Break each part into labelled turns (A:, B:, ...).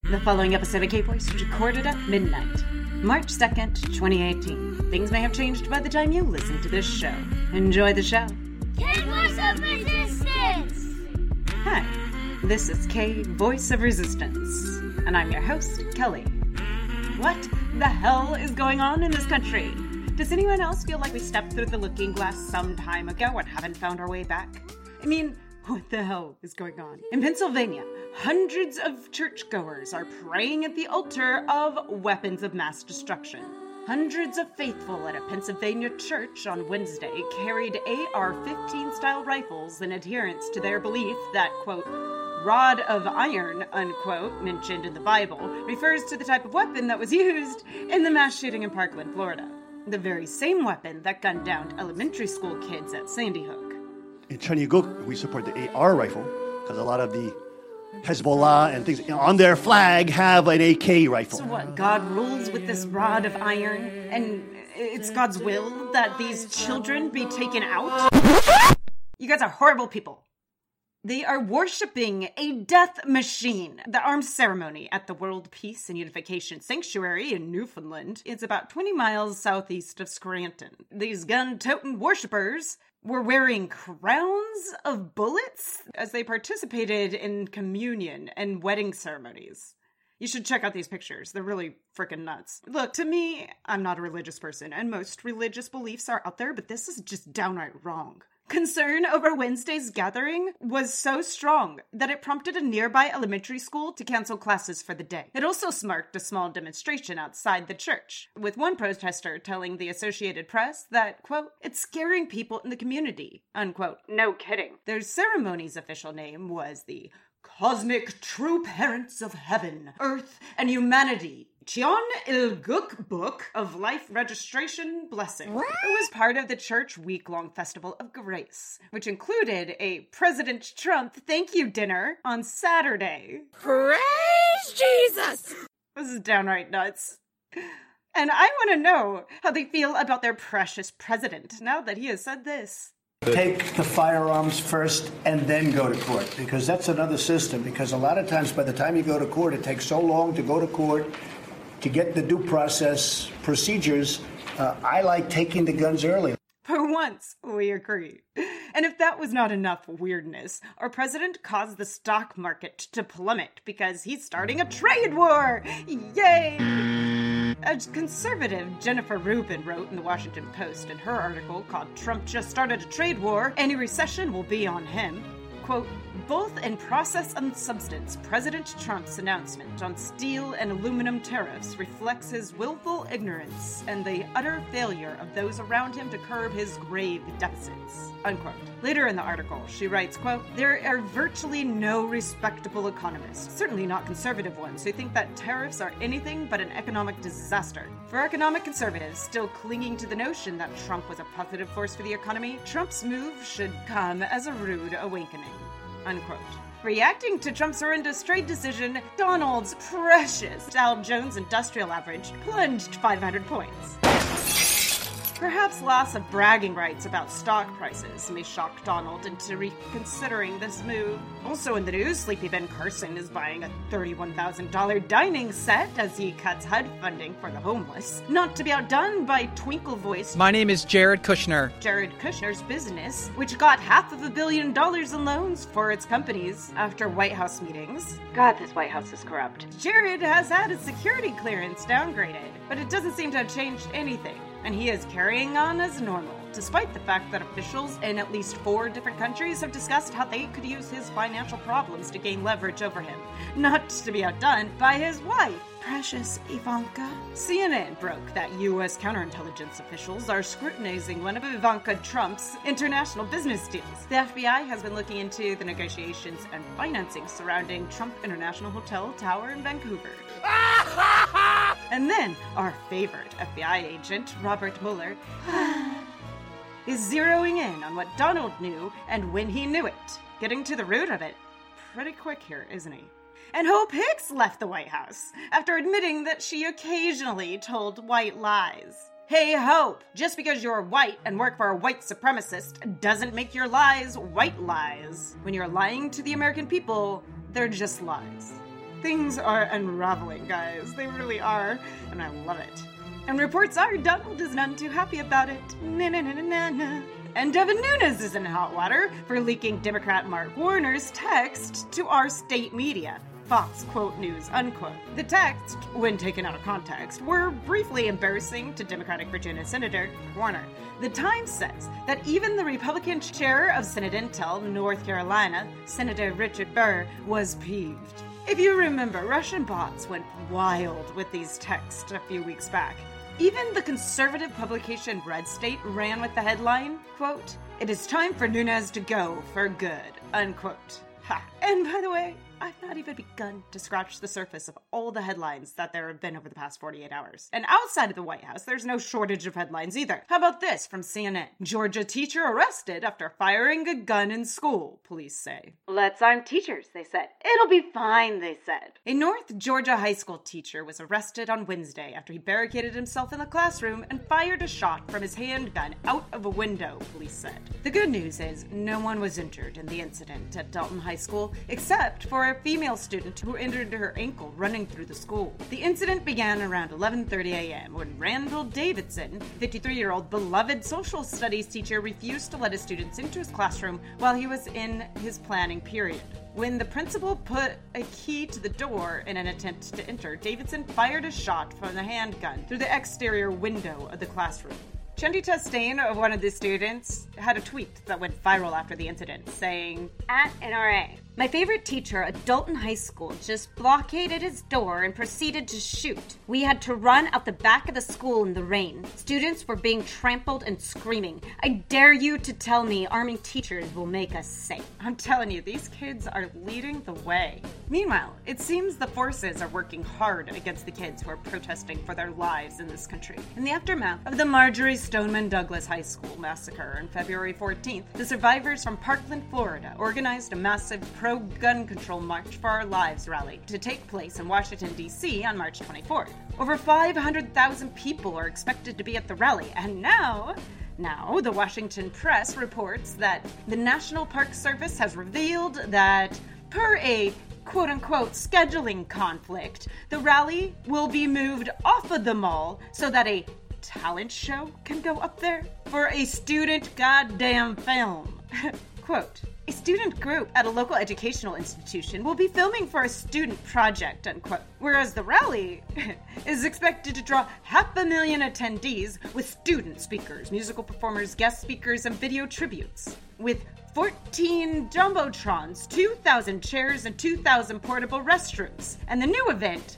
A: The following episode of K-Voice was recorded at midnight, March 2nd, 2018. Things may have changed by the time you listen to this show. Enjoy the show.
B: K-Voice of Resistance!
A: Hi, this is K-Voice of Resistance, and I'm your host, Kelly. What the hell is going on in this country? Does anyone else feel like we stepped through the looking glass some time ago and haven't found our way back? I mean, what the hell is going on? In Pennsylvania, hundreds of churchgoers are praying at the altar of weapons of mass destruction. Hundreds of faithful at a Pennsylvania church on Wednesday carried AR-15 style rifles in adherence to their belief that, quote, rod of iron, unquote, mentioned in the Bible, refers to the type of weapon that was used in the mass shooting in Parkland, Florida. The very same weapon that gunned down elementary school kids at Sandy Hook.
C: In Chernihiv, we support the AR rifle because a lot of the Hezbollah and things on their flag have an AK rifle.
A: So what, God rules with this rod of iron, and it's God's will that these children be taken out? You guys are horrible people. They are worshipping a death machine. The arms ceremony at the World Peace and Unification Sanctuary in Newfoundland is about 20 miles southeast of Scranton. These gun-toting worshippers were wearing crowns of bullets as they participated in communion and wedding ceremonies. You should check out these pictures. They're really freaking nuts. Look, to me, I'm not a religious person, and most religious beliefs are out there, but this is just downright wrong. Concern over Wednesday's gathering was so strong that it prompted a nearby elementary school to cancel classes for the day. It also sparked a small demonstration outside the church, with one protester telling the Associated Press that, quote, it's scaring people in the community, unquote. No kidding. Their ceremony's official name was the Cosmic True Parents of Heaven, Earth, and Humanity, Chion Il-Guk Book of Life Registration Blessing. What? It was part of the church week-long Festival of Grace, which included a President Trump thank you dinner on Saturday.
B: Praise Jesus!
A: This is downright nuts. And I want to know how they feel about their precious president now that he has said this.
D: Take the firearms first and then go to court, because that's another system, because a lot of times by the time you go to court, it takes so long to go to court to get the due process procedures. I like taking the guns early.
A: For once, we agree. And if that was not enough weirdness, our president caused the stock market to plummet because he's starting a trade war! Yay! As conservative Jennifer Rubin wrote in the Washington Post in her article called Trump Just Started a Trade War, any recession will be on him. Quote, both in process and substance, President Trump's announcement on steel and aluminum tariffs reflects his willful ignorance and the utter failure of those around him to curb his grave deficits, unquote. Later in the article, she writes, quote, there are virtually no respectable economists, certainly not conservative ones, who think that tariffs are anything but an economic disaster. For economic conservatives still clinging to the notion that Trump was a positive force for the economy, Trump's move should come as a rude awakening. Unquote. Reacting to Trump's horrendous trade decision, Donald's precious Dow Jones Industrial Average plunged 500 points. Perhaps loss of bragging rights about stock prices may shock Donald into reconsidering this move. Also in the news, Sleepy Ben Carson is buying a $31,000 dining set as he cuts HUD funding for the homeless. Not to be outdone by Twinkle Voice.
E: My name is Jared Kushner.
A: Jared Kushner's business, which got $500 million in loans for its companies after White House meetings. God, this White House is corrupt. Jared has had his security clearance downgraded, but it doesn't seem to have changed anything. And he is carrying on as normal, despite the fact that officials in at least 4 different countries have discussed how they could use his financial problems to gain leverage over him, not to be outdone by his wife, precious Ivanka. CNN broke that U.S. counterintelligence officials are scrutinizing one of Ivanka Trump's international business deals. The FBI has been looking into the negotiations and financing surrounding Trump International Hotel Tower in Vancouver. And then, our favorite FBI agent, Robert Mueller, is zeroing in on what Donald knew and when he knew it. Getting to the root of it pretty quick here, isn't he? And Hope Hicks left the White House after admitting that she occasionally told white lies. Hey, Hope, just because you're white and work for a white supremacist doesn't make your lies white lies. When you're lying to the American people, they're just lies. Things are unraveling, guys. They really are, and I love it. And reports are Donald is none too happy about it. Na-na-na-na-na. And Devin Nunes is in hot water for leaking Democrat Mark Warner's text to our state media. Fox, quote, news, unquote. The text, when taken out of context, were briefly embarrassing to Democratic Virginia Senator Warner. The Times says that even the Republican chair of Senate Intel, North Carolina, Senator Richard Burr, was peeved. If you remember, Russian bots went wild with these texts a few weeks back. Even the conservative publication Red State ran with the headline, quote, "It is time for Nunes to go for good," unquote. Ha. And by the way, I've not even begun to scratch the surface of all the headlines that there have been over the past 48 hours. And outside of the White House, there's no shortage of headlines either. How about this from CNN? Georgia teacher arrested after firing a gun in school, police say. Let's arm teachers, they said. It'll be fine, they said. A North Georgia high school teacher was arrested on Wednesday after he barricaded himself in the classroom and fired a shot from his handgun out of a window, police said. The good news is no one was injured in the incident at Dalton High School, except for a female student who injured her ankle running through the school. The incident began around 11:30 a.m. when Randall Davidson, 53-year-old beloved social studies teacher, refused to let his students into his classroom while he was in his planning period. When the principal put a key to the door in an attempt to enter, Davidson fired a shot from the handgun through the exterior window of the classroom. Chandy Chastain, one of the students, had a tweet that went viral after the incident, saying, "At NRA, my favorite teacher at Dalton High School just blockaded his door and proceeded to shoot. We had to run out the back of the school in the rain. Students were being trampled and screaming. I dare you to tell me arming teachers will make us safe." I'm telling you, these kids are leading the way. Meanwhile, it seems the forces are working hard against the kids who are protesting for their lives in this country. In the aftermath of the Marjorie Stoneman Douglas High School massacre on February 14th, the survivors from Parkland, Florida, organized a massive pro-gun control March for Our Lives rally to take place in Washington, D.C. on March 24th. Over 500,000 people are expected to be at the rally, and now, the Washington Press reports that the National Park Service has revealed that, per a quote-unquote scheduling conflict, the rally will be moved off of the mall so that a talent show can go up there for a student goddamn film. Quote, "A student group at a local educational institution will be filming for a student project," unquote. Whereas the rally is expected to draw 500,000 attendees with student speakers, musical performers, guest speakers, and video tributes. With 14 jumbotrons, 2,000 chairs, and 2,000 portable restrooms. And the new event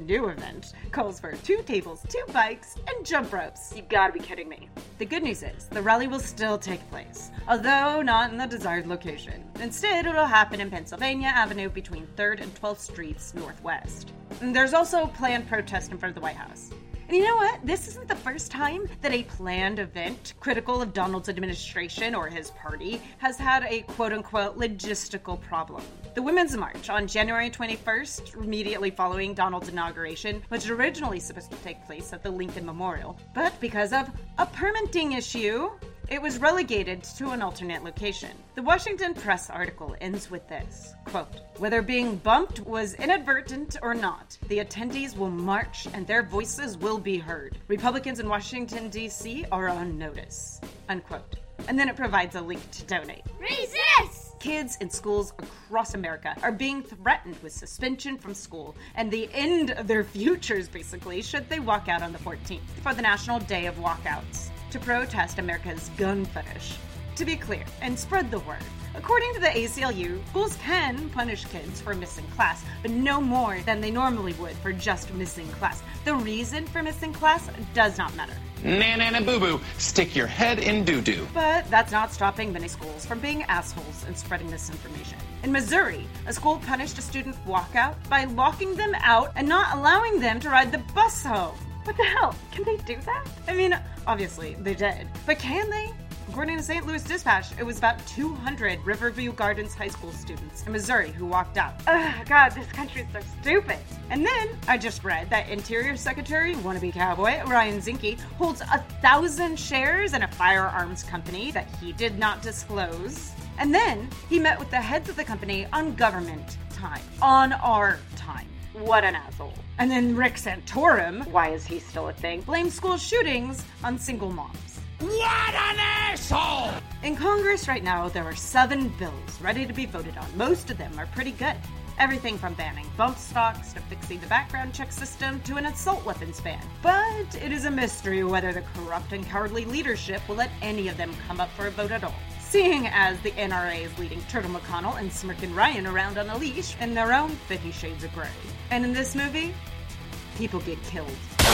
A: calls for 2 tables, 2 bikes, and jump ropes. You gotta be kidding me. The good news is, the rally will still take place, although not in the desired location. Instead, it'll happen in Pennsylvania Avenue between 3rd and 12th Streets Northwest. And there's also a planned protest in front of the White House. And you know what? This isn't the first time that a planned event critical of Donald's administration or his party has had a quote-unquote logistical problem. The Women's March on January 21st, immediately following Donald's inauguration, was originally supposed to take place at the Lincoln Memorial. But because of a permitting issue, it was relegated to an alternate location. The Washington Press article ends with this, quote, "Whether being bumped was inadvertent or not, the attendees will march and their voices will be heard. Republicans in Washington, D.C. are on notice," unquote. And then it provides a link to donate.
B: Resist!
A: Kids in schools across America are being threatened with suspension from school and the end of their futures, basically, should they walk out on the 14th for the National Day of Walkouts to protest America's gun fetish. To be clear, and spread the word, according to the ACLU, schools can punish kids for missing class, but no more than they normally would for just missing class. The reason for missing class does not matter.
E: Na-na-na boo-boo, stick your head in doo-doo.
A: But that's not stopping many schools from being assholes and spreading this information. In Missouri, a school punished a student walkout by locking them out and not allowing them to ride the bus home. What the hell? Can they do that? I mean, obviously, they did. But can they? According to St. Louis Dispatch, it was about 200 Riverview Gardens high school students in Missouri who walked out. Ugh, God, this country's so stupid. And then I just read that Interior Secretary, wannabe cowboy, Ryan Zinke, holds 1,000 shares in a firearms company that he did not disclose. And then he met with the heads of the company on government time. On our time. What an asshole. And then Rick Santorum, why is he still a thing, blames school shootings on single moms.
B: What an asshole!
A: In Congress right now, there are 7 bills ready to be voted on. Most of them are pretty good. Everything from banning bump stocks to fixing the background check system to an assault weapons ban. But it is a mystery whether the corrupt and cowardly leadership will let any of them come up for a vote at all. Seeing as the NRA is leading Turtle McConnell and Smirkin' Ryan around on a leash in their own 50 Shades of Grey. And in this movie, people get killed.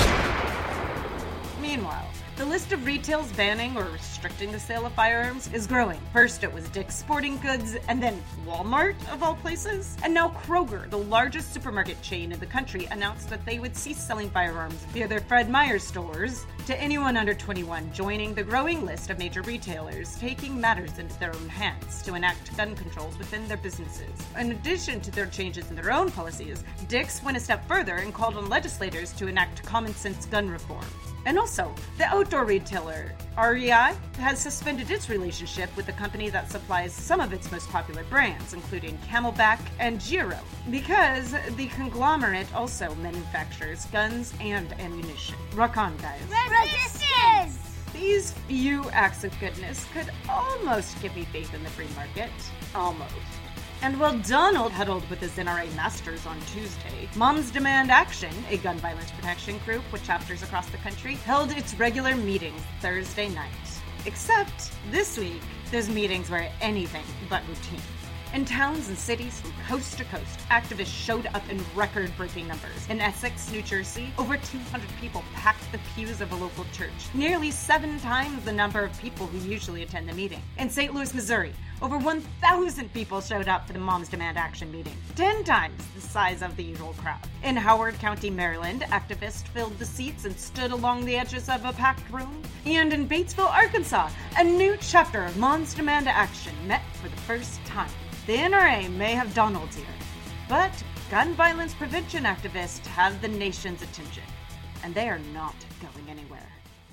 A: Meanwhile, the list of retails banning or restricting the sale of firearms is growing. First it was Dick's Sporting Goods, and then Walmart, of all places. And now Kroger, the largest supermarket chain in the country, announced that they would cease selling firearms via their Fred Meyer stores to anyone under 21, joining the growing list of major retailers taking matters into their own hands to enact gun controls within their businesses. In addition to their changes in their own policies, Dick's went a step further and called on legislators to enact common sense gun reform. And also, the outdoor retailer, REI, has suspended its relationship with the company that supplies some of its most popular brands, including Camelback and Giro, because the conglomerate also manufactures guns and ammunition. Rock on, guys.
B: Resistance!
A: These few acts of goodness could almost give me faith in the free market. Almost. And while Donald huddled with his NRA masters on Tuesday, Moms Demand Action, a gun violence protection group with chapters across the country, held its regular meetings Thursday night. Except, this week, those meetings were anything but routine. In towns and cities from coast to coast, activists showed up in record-breaking numbers. In Essex, New Jersey, over 200 people packed the pews of a local church, nearly 7 times the number of people who usually attend the meeting. In St. Louis, Missouri, over 1,000 people showed up for the Moms Demand Action meeting, 10 times the size of the usual crowd. In Howard County, Maryland, activists filled the seats and stood along the edges of a packed room. And in Batesville, Arkansas, a new chapter of Moms Demand Action met for the first time. The NRA may have Donald here, but gun violence prevention activists have the nation's attention, and they are not going anywhere.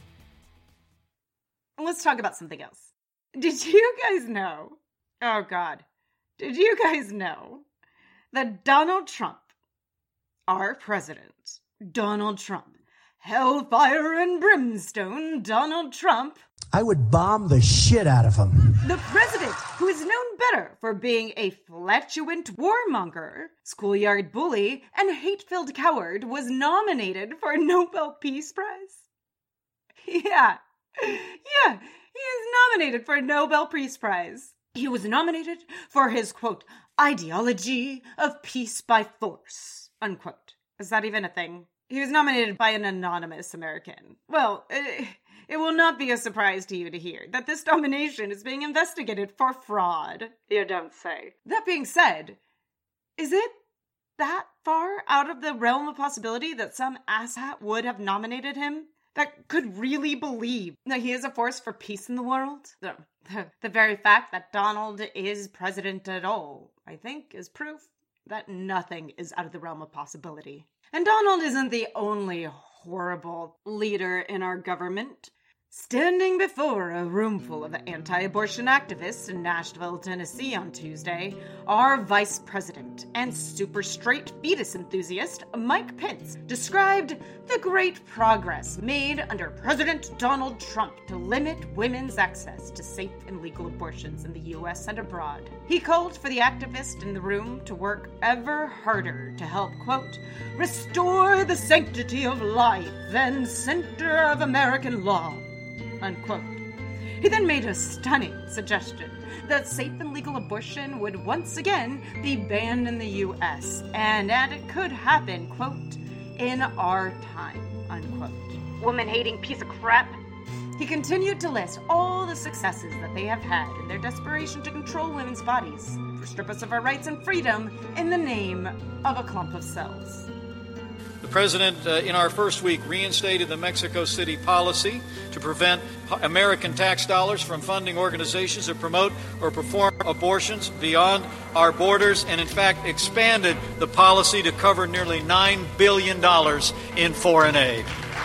A: Let's talk about something else. Did you guys know, oh God, did you guys know that Donald Trump, our president, Donald Trump, hellfire and brimstone Donald Trump,
F: I would bomb the shit out of him.
A: The president, who is known better for being a flatulent warmonger, schoolyard bully, and hate-filled coward, was nominated for a Nobel Peace Prize. Yeah, he is nominated for a Nobel Peace Prize. He was nominated for his, quote, ideology of peace by force, unquote. Is that even a thing? He was nominated by an anonymous American. Well, it will not be a surprise to you to hear that this nomination is being investigated for fraud. You don't say. That being said, is it that far out of the realm of possibility that some asshat would have nominated him that could really believe that he is a force for peace in the world? The very fact that Donald is president at all, I think, is proof that nothing is out of the realm of possibility. And Donald isn't the only horrible leader in our government. Standing before a roomful of anti-abortion activists in Nashville, Tennessee on Tuesday, our vice president and super straight fetus enthusiast, Mike Pence, described the great progress made under President Donald Trump to limit women's access to safe and legal abortions in the U.S. and abroad. He called for the activists in the room to work ever harder to help, quote, restore the sanctity of life and center of American law, unquote. He then made a stunning suggestion that safe and legal abortion would once again be banned in the U.S. and it could happen, quote, in our time, unquote. Woman-hating piece of crap. He continued to list all the successes that they have had in their desperation to control women's bodies, to strip us of our rights and freedom in the name of a clump of cells.
G: The President, in our first week, reinstated the Mexico City policy to prevent American tax dollars from funding organizations that promote or perform abortions beyond our borders, and in fact expanded the policy to cover nearly $9 billion in foreign aid.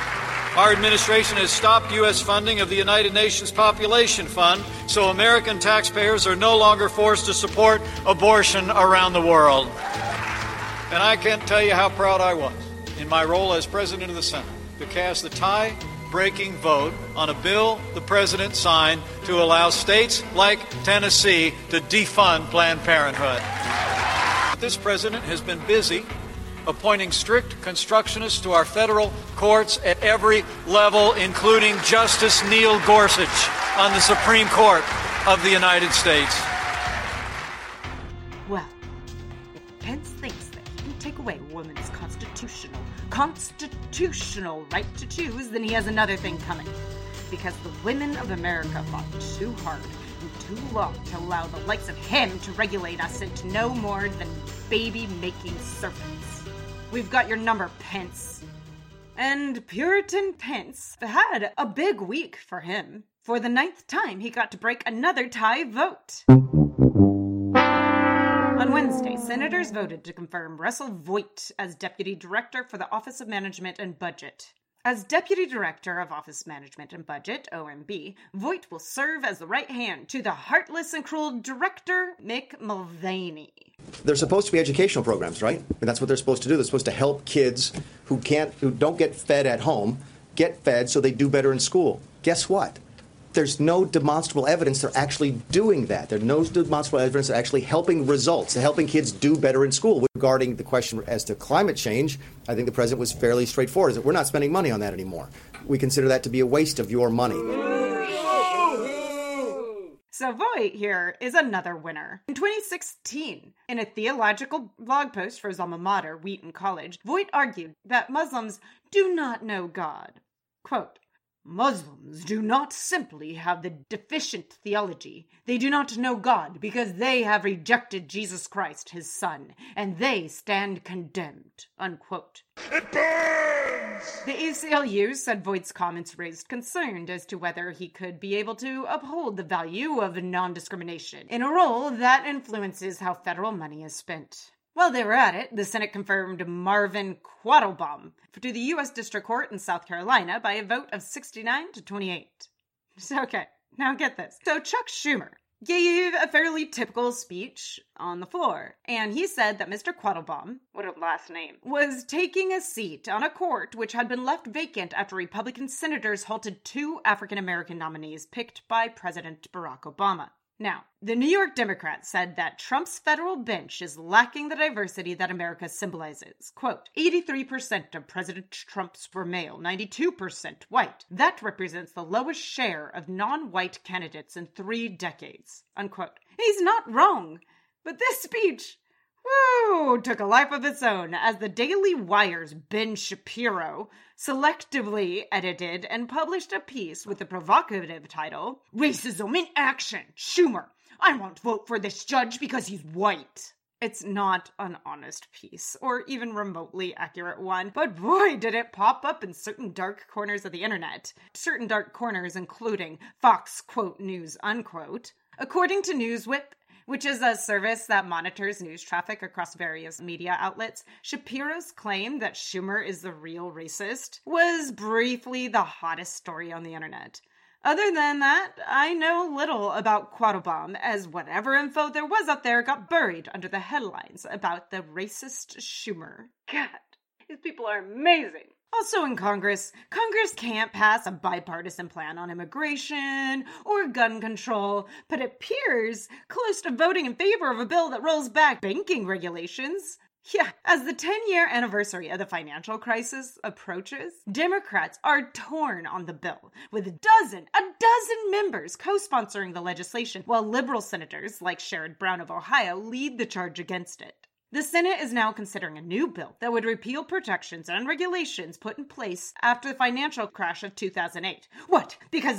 G: Our administration has stopped U.S. funding of the United Nations Population Fund, so American taxpayers are no longer forced to support abortion around the world. And I can't tell you how proud I was, in my role as President of the Senate, to cast the tie-breaking vote on a bill the President signed to allow states like Tennessee to defund Planned Parenthood. This President has been busy appointing strict constructionists to our federal courts at every level, including Justice Neil Gorsuch on the Supreme Court of the United States.
A: Well, if Pence thinks that he can take away a woman's constitutional right to choose, then he has another thing coming. Because the women of America fought too hard and too long to allow the likes of him to regulate us into no more than baby-making servants. We've got your number, Pence. And Puritan Pence had a big week for him. For the 9th time, he got to break another tie vote. On Wednesday, senators voted to confirm Russell Voigt as Deputy Director for the Office of Management and Budget. As Deputy Director of Office Management and Budget, OMB, Voigt will serve as the right hand to the heartless and cruel Director Mick Mulvaney.
H: They're supposed to be educational programs, right? And that's what they're supposed to do. They're supposed to help kids who don't get fed at home get fed so they do better in school. Guess what? There's no demonstrable evidence they're actually doing that. There's no demonstrable evidence they're actually helping results, helping kids do better in school. Regarding the question as to climate change, I think the president was fairly straightforward. Is that we're not spending money on that anymore. We consider that to be a waste of your money.
A: So Voigt here is another winner. In 2016, in a theological blog post for his alma mater, Wheaton College, Voigt argued that Muslims do not know God. Quote, Muslims do not simply have the deficient theology. They do not know God because they have rejected Jesus Christ, his son, and they stand condemned. Unquote. It burns! The ACLU said Voigt's comments raised concern as to whether he could be able to uphold the value of non-discrimination in a role that influences how federal money is spent. While they were at it, the Senate confirmed Marvin Quattlebaum to the U.S. District Court in South Carolina by a vote of 69 to 28. Okay, now get this. So Chuck Schumer gave a fairly typical speech on the floor, and he said that Mr. Quattlebaum, what a last name, was taking a seat on a court which had been left vacant after Republican senators halted 2 African-American nominees picked by President Barack Obama. Now, the New York Democrat said that Trump's federal bench is lacking the diversity that America symbolizes. Quote, 83% of President Trump's were male, 92% white. That represents the lowest share of non-white candidates in 3 decades. Unquote. He's not wrong, but this speech, took a life of its own as the Daily Wire's Ben Shapiro selectively edited and published a piece with the provocative title, Racism in Action, Schumer. I won't vote for this judge because he's white. It's not an honest piece, or even remotely accurate one, but boy, did it pop up in certain dark corners of the internet. Certain dark corners including Fox, quote, news, unquote. According to Newswhip, which is a service that monitors news traffic across various media outlets, Shapiro's claim that Schumer is the real racist was briefly the hottest story on the internet. Other than that, I know little about Quattlebaum, as whatever info there was out there got buried under the headlines about the racist Schumer. God, these people are amazing. Also in Congress can't pass a bipartisan plan on immigration or gun control, but it appears close to voting in favor of a bill that rolls back banking regulations. Yeah, as the 10-year anniversary of the financial crisis approaches, Democrats are torn on the bill, with a dozen members co-sponsoring the legislation, while liberal senators like Sherrod Brown of Ohio lead the charge against it. The Senate is now considering a new bill that would repeal protections and regulations put in place after the financial crash of 2008. What? Because,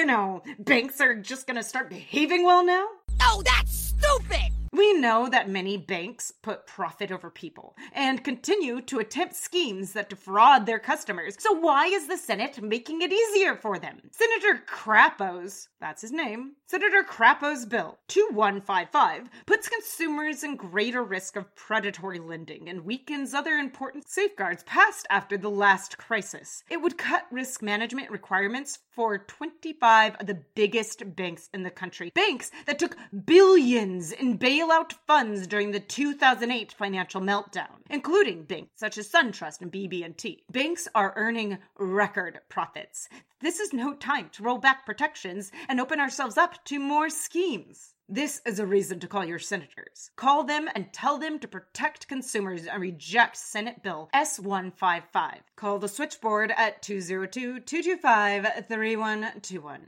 A: banks are just gonna start behaving well now?
B: Oh, that's stupid!
A: We know that many banks put profit over people and continue to attempt schemes that defraud their customers. So why is the Senate making it easier for them? Senator Crapo's, that's his name, Senator Crapo's bill 2155 puts consumers in greater risk of predatory lending and weakens other important safeguards passed after the last crisis. It would cut risk management requirements for 25 of the biggest banks in the country. Banks that took billions in bailouts bail out funds during the 2008 financial meltdown, including banks such as SunTrust and BB&T. Banks are earning record profits. This is no time to roll back protections and open ourselves up to more schemes. This is a reason to call your senators. Call them and tell them to protect consumers and reject Senate Bill S-155. Call the switchboard at 202-225-3121.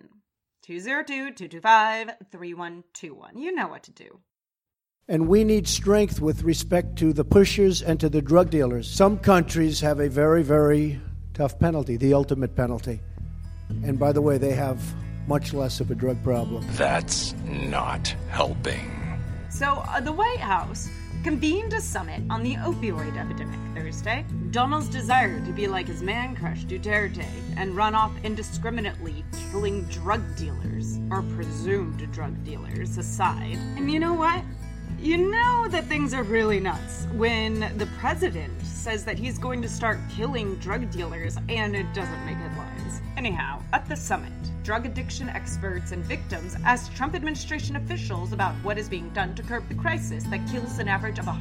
A: 202-225-3121. You know what to do.
D: And we need strength with respect to the pushers and to the drug dealers. Some countries have a very, very tough penalty, the ultimate penalty. And by the way, they have much less of a drug problem.
I: That's not helping.
A: So, the White House convened a summit on the opioid epidemic Thursday. Donald's desire to be like his man crush Duterte and run off indiscriminately killing drug dealers, or presumed drug dealers, aside. And you know what? You know that things are really nuts when the president says that he's going to start killing drug dealers and it doesn't make headlines. Anyhow, at the summit, drug addiction experts and victims asked Trump administration officials about what is being done to curb the crisis that kills an average of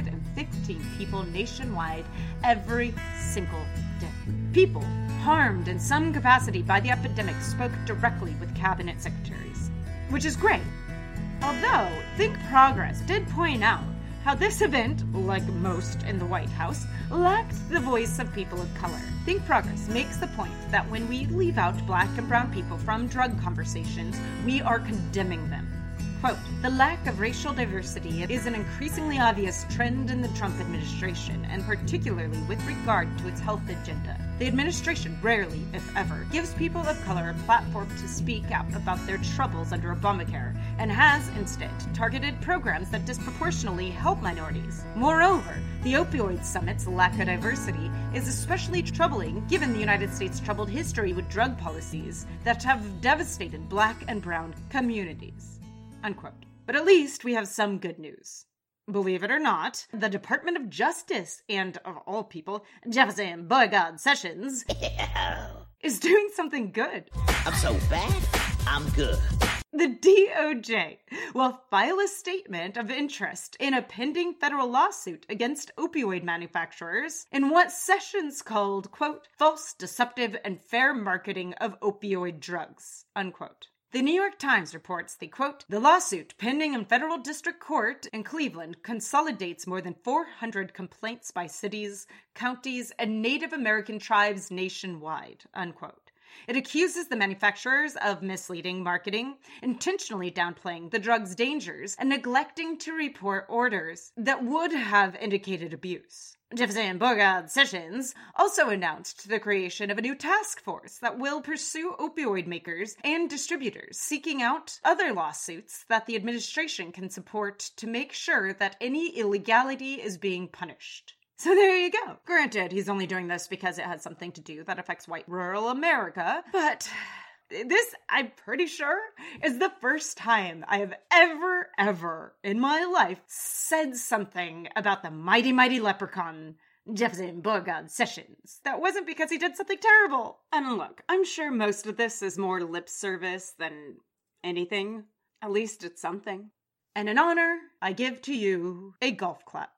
A: 115 people nationwide every single day. People harmed in some capacity by the epidemic spoke directly with cabinet secretaries, which is great. Although, Think Progress did point out how this event, like most in the White House, lacked the voice of people of color. Think Progress makes the point that when we leave out black and brown people from drug conversations, we are condemning them. Quote, the lack of racial diversity is an increasingly obvious trend in the Trump administration, and particularly with regard to its health agenda. The administration rarely, if ever, gives people of color a platform to speak out about their troubles under Obamacare, and has instead targeted programs that disproportionately help minorities. Moreover, the opioid summit's lack of diversity is especially troubling given the United States' troubled history with drug policies that have devastated black and brown communities. Unquote. But at least we have some good news. Believe it or not, the Department of Justice and, of all people, Jefferson Boygaard Sessions is doing something good.
B: I'm so bad, I'm good.
A: The DOJ will file a statement of interest in a pending federal lawsuit against opioid manufacturers in what Sessions called, quote, false, deceptive, and fair marketing of opioid drugs, unquote. The New York Times reports the, quote, the lawsuit pending in federal district court in Cleveland consolidates more than 400 complaints by cities, counties, and Native American tribes nationwide, unquote. It accuses the manufacturers of misleading marketing, intentionally downplaying the drug's dangers, and neglecting to report orders that would have indicated abuse. Jefferson Boygaard Sessions also announced the creation of a new task force that will pursue opioid makers and distributors, seeking out other lawsuits that the administration can support to make sure that any illegality is being punished. So there you go. Granted, he's only doing this because it has something to do that affects white rural America, but this, I'm pretty sure, is the first time I have ever in my life said something about the mighty, mighty leprechaun, Jefferson Boygaard Sessions. That wasn't because he did something terrible. And look, I'm sure most of this is more lip service than anything. At least it's something. And in honor, I give to you a golf clap.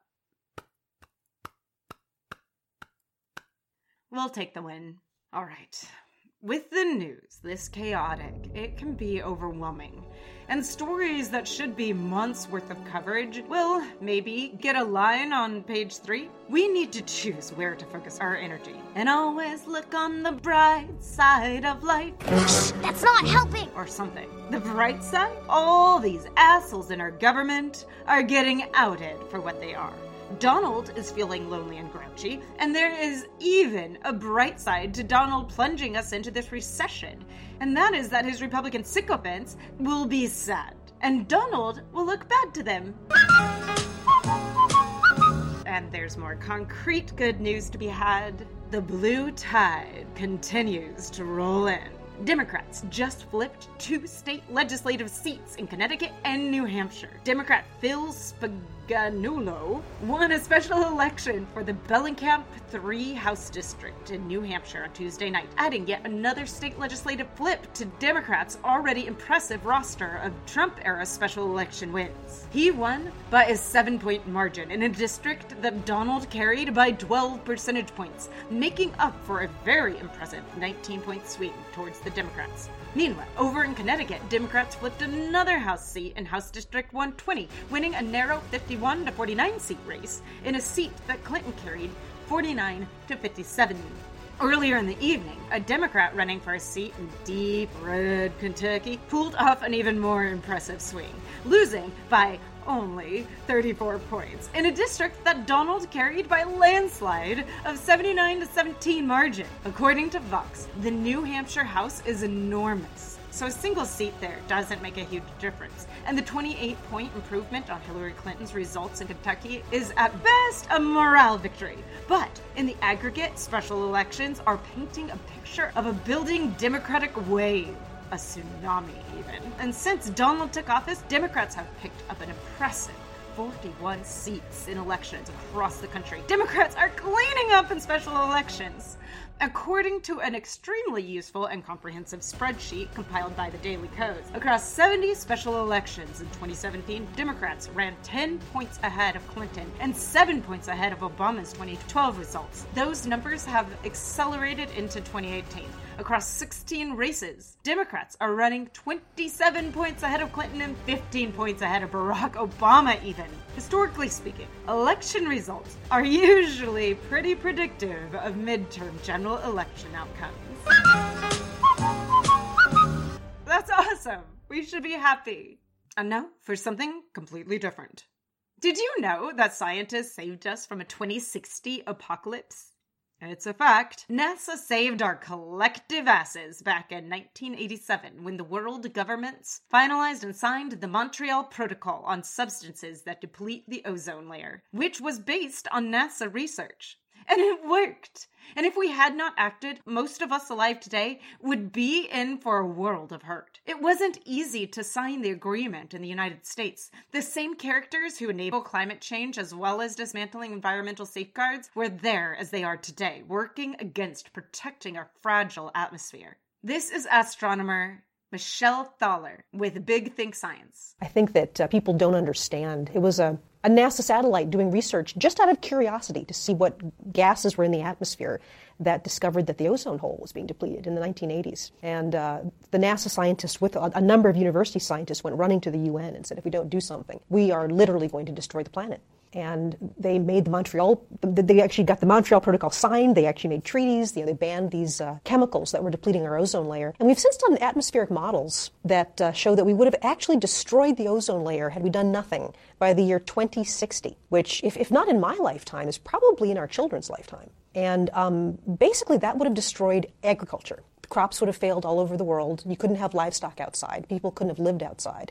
A: We'll take the win. All right. With the news this chaotic, it can be overwhelming. And stories that should be months worth of coverage will maybe get a line on page 3. We need to choose where to focus our energy. And always look on the bright side of life.
B: That's not helping.
A: Or something. The bright side? All these assholes in our government are getting outed for what they are. Donald is feeling lonely and grouchy, and there is even a bright side to Donald plunging us into this recession, and that is that his Republican sycophants will be sad, and Donald will look bad to them. And there's more concrete good news to be had. The blue tide continues to roll in. Democrats just flipped 2 state legislative seats in Connecticut and New Hampshire. Democrat Phil Ganulo won a special election for the Bellingham 3 House District in New Hampshire on Tuesday night, adding yet another state legislative flip to Democrats' already impressive roster of Trump-era special election wins. He won by a 7-point margin in a district that Donald carried by 12 percentage points, making up for a very impressive 19-point swing towards the Democrats. Meanwhile, over in Connecticut, Democrats flipped another House seat in House District 120, winning a narrow 51 to 49 seat race in a seat that Clinton carried 49 to 57. Earlier in the evening, a Democrat running for a seat in deep red Kentucky pulled off an even more impressive swing, losing by only 34 points in a district that Donald carried by a landslide of 79 to 17 margin. According to Vox, the New Hampshire House is enormous, so a single seat there doesn't make a huge difference, and the 28-point improvement on Hillary Clinton's results in Kentucky is at best a morale victory. But in the aggregate, special elections are painting a picture of a building Democratic wave. A tsunami, even. And since Donald took office, Democrats have picked up an impressive 41 seats in elections across the country. Democrats are cleaning up in special elections. According to an extremely useful and comprehensive spreadsheet compiled by the Daily Kos, across 70 special elections in 2017, Democrats ran 10 points ahead of Clinton and 7 points ahead of Obama's 2012 results. Those numbers have accelerated into 2018. Across 16 races, Democrats are running 27 points ahead of Clinton and 15 points ahead of Barack Obama even. Historically speaking, election results are usually pretty predictive of midterm general election outcomes. That's awesome. We should be happy. And now for something completely different. Did you know that scientists saved us from a 2060 apocalypse? It's a fact. NASA saved our collective asses back in 1987 when the world governments finalized and signed the Montreal Protocol on substances that deplete the ozone layer, which was based on NASA research. And it worked. And if we had not acted, most of us alive today would be in for a world of hurt. It wasn't easy to sign the agreement in the United States. The same characters who enable climate change as well as dismantling environmental safeguards were there as they are today, working against protecting our fragile atmosphere. This is astronomer Michelle Thaler with Big Think Science.
J: I think that people don't understand. It was a NASA satellite doing research just out of curiosity to see what gases were in the atmosphere that discovered that the ozone hole was being depleted in the 1980s. And the NASA scientists, with a number of university scientists, went running to the UN and said, if we don't do something, we are literally going to destroy the planet. And they made they actually got the Montreal Protocol signed. They actually made treaties. They banned these chemicals that were depleting our ozone layer. And we've since done atmospheric models that show that we would have actually destroyed the ozone layer had we done nothing by the year 2060, which, if not in my lifetime, is probably in our children's lifetime. And basically that would have destroyed agriculture. Crops would have failed all over the world. You couldn't have livestock outside. People couldn't have lived outside.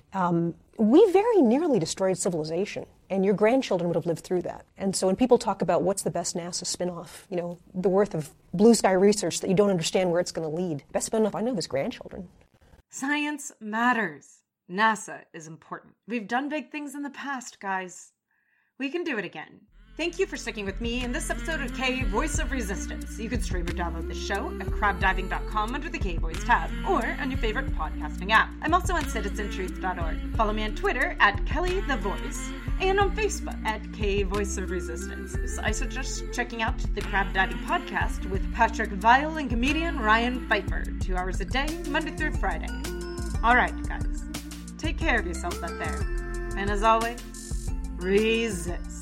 J: We very nearly destroyed civilization, and your grandchildren would have lived through that. And so when people talk about what's the best NASA spinoff, the worth of blue sky research that you don't understand where it's going to lead, best spinoff I know is grandchildren.
A: Science matters. NASA is important. We've done big things in the past, guys. We can do it again. Thank you for sticking with me in this episode of K Voice of Resistance. You can stream or download the show at crabdiving.com under the K Voice tab, or on your favorite podcasting app. I'm also on citizentruth.org. Follow me on Twitter at Kelly the Voice, and on Facebook at K Voice of Resistance. So I suggest checking out the Crab Diving Podcast with Patrick Vile and comedian Ryan Pfeiffer, 2 hours a day, Monday through Friday. All right, guys. Take care of yourselves out there. And as always, resist.